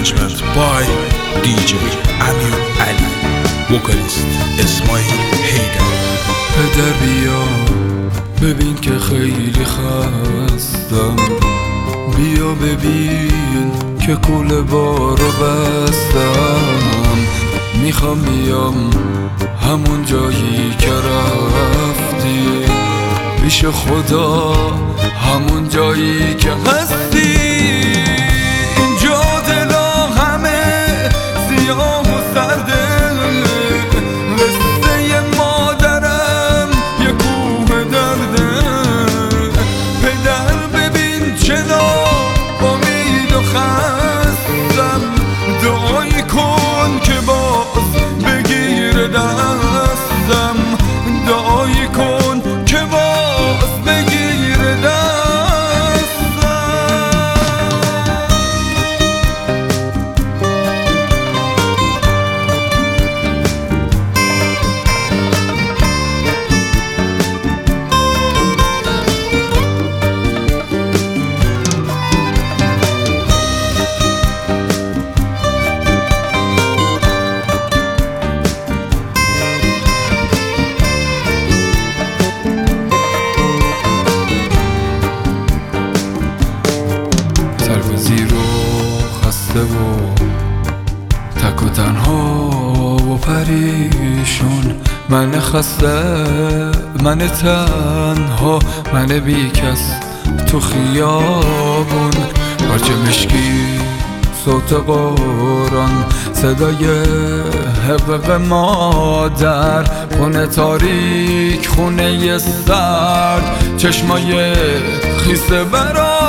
arrangement by DJ Amir Ali, vocalist اسماعیل حیدر. پدر بیا ببین که خیلی خستم، بیا ببین که کوله بارو بستم. میخوام بیام همون جایی که رفتی، پیش خدا همون جایی که هستی. اینجا دلا همه سیاه و سرده، قصه مادرم یه کوه درده. پدر ببین چرا امید و خستم، دعای کن که باز بگیر دستم، دعای کن که باز بگیر دستم. زیر و خسته و تک و تنها و پریشون، من خسته، من تنها، من بی کس تو خیابون. پرچه مشکی، صوت قرآن، صدای حقوق مادر، خونه تاریک، خونه سرد، چشمای خیس برا